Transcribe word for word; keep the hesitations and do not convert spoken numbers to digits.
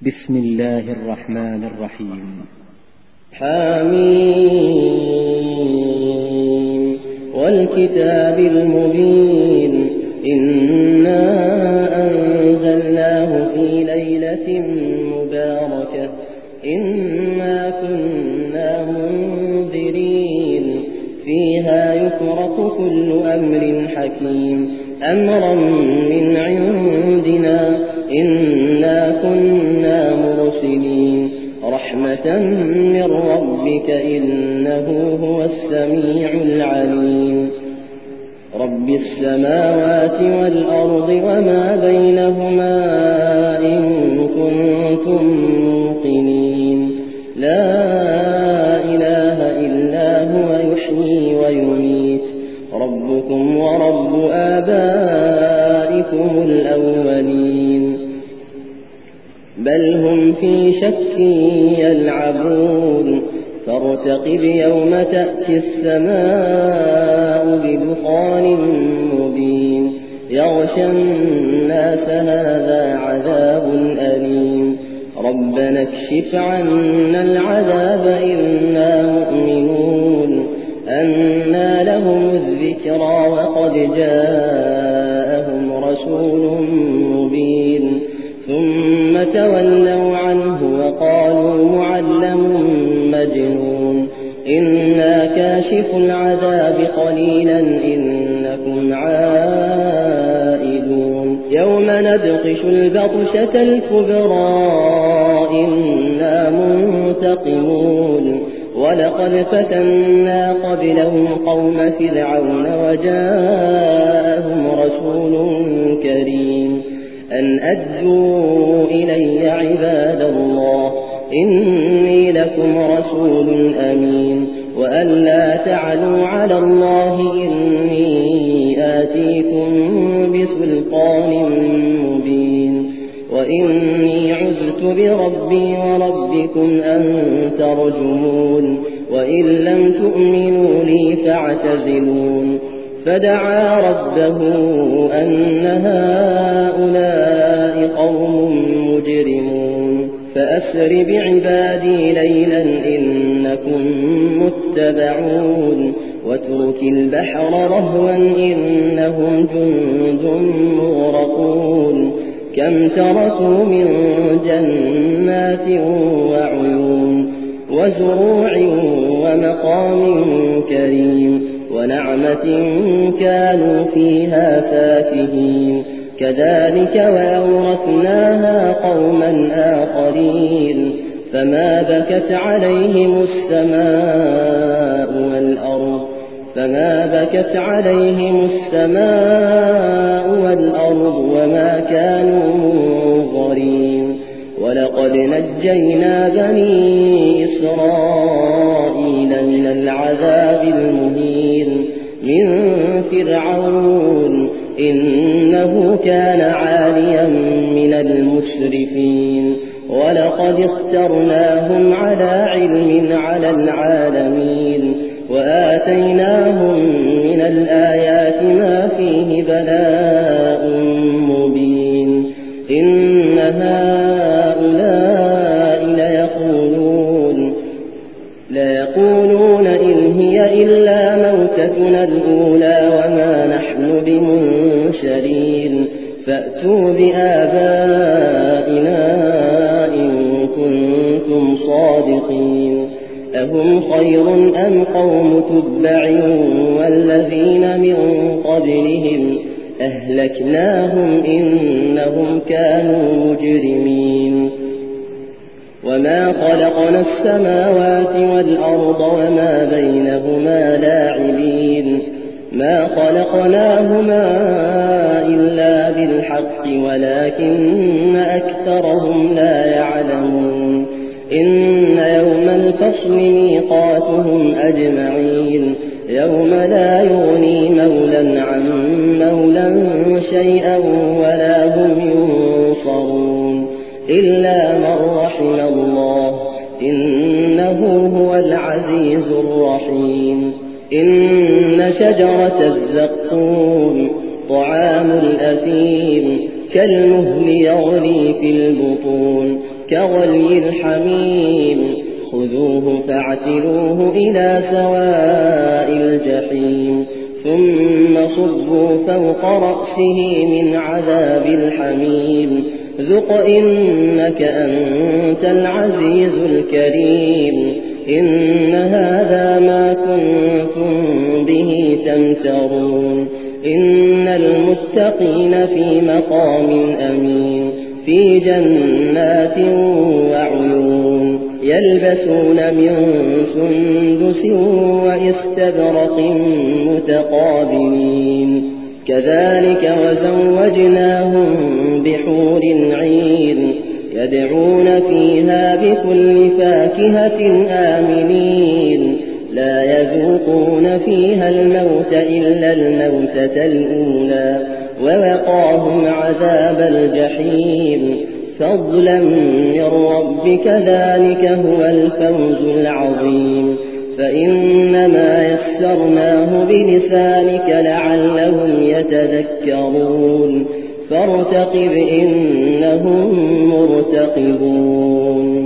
بسم الله الرحمن الرحيم. حميم والكتاب المبين إنا أنزلناه في ليلة مباركة إنا كنا منذرين فيها يفرق كل أمر حكيم أمرا من عندنا إنا كنا مرسلين رحمة من ربك إنه هو السميع العليم. رب السماوات والأرض وما بينهما إن كنتم موقنين لا إله إلا هو يحيي ويميت ربكم ورب آبائكم الأولين بل هم في شك يلعبون فارتقب يوم تأتي السماء بدخان مبين يغشى الناس هذا عذاب أليم ربنا اكشف عنا العذاب إنا مؤمنون أنى لهم الذكرى وقد جاءهم رسول مبين ثم تولوا عنه وقالوا معلم مجنون إنا كاشف العذاب قليلا إنكم عائدون يوم نبطش البطشة الكبرى إنا منتقمون ولقد فتنا قبلهم قوم فرعون وجاءهم رسول كريم أن أدوا إلي عباد الله إني لكم رسول أمين وأن لا تعلوا على الله إني آتيكم بسلطان مبين وإني عذت بربي وربكم أن ترجمون وإن لم تؤمنوا لي فاعتزلون فدعا ربه أن هؤلاء قوم مجرمون فأسر بعبادي ليلا إنكم متبعون واترك البحر رهوا إنهم جند مغرقون كم تركوا من جنات وعيون وزروع ومقام كريم ونعمة كانوا فيها فاكهين كذلك وأورثناها قوما آخرين فما بكت عليهم السماء والأرض فما بكت عليهم السماء والأرض وما كانوا منظرين ولقد نجينا بني إسرائيل من العذاب المهين من فرعون إنه كان عاليا من المسرفين ولقد اخترناهم على علم على العالمين وآتيناهم من الآيات ما فيه بلاء مبين إن هؤلاء ليقولون ليقولون إن هي إلا موتتنا الأولى وما نحن بمنشرين فأتوا بآبائنا إن كنتم صادقين أهم خير أم قوم تبع والذين من قبلهم أهلكناهم إنهم كانوا مجرمين وما خلقنا السماوات والأرض وما بينهما لاعبين ما خلقناهما إلا بالحق ولكن أكثرهم لا يعلمون إن يوم الفصل ميقاتهم أجمعين يوم لا يغني مولى عن مولى شيئا ولا هم ينصرون إلا من رحم الله إنه هو العزيز الرحيم إن شجرة الزقوم طعام الأثيم كالمهل يغلي في البطون كغلي الحميم خذوه فاعتلوه إلى سواء الجحيم ثم صبوا فوق رأسه من عذاب الحميم ذق إنك أنت العزيز الكريم إن هذا ما كنتم به تمترون إن المتقين في مقام أمين في جنات وعيون يلبسون من سندس وإستبرق متقابلين كذلك وزوجناهم بحور عين يدعون فيها بكل فاكهة آمنين لا يذوقون فيها الموت إلا الموتة الأولى ووقاهم عذاب الجحيم فضلا من ربك ذلك هو الفوز العظيم فإنما يسرناه بلسانك لعلهم يتذكرون فارتقب إنهم مرتقبون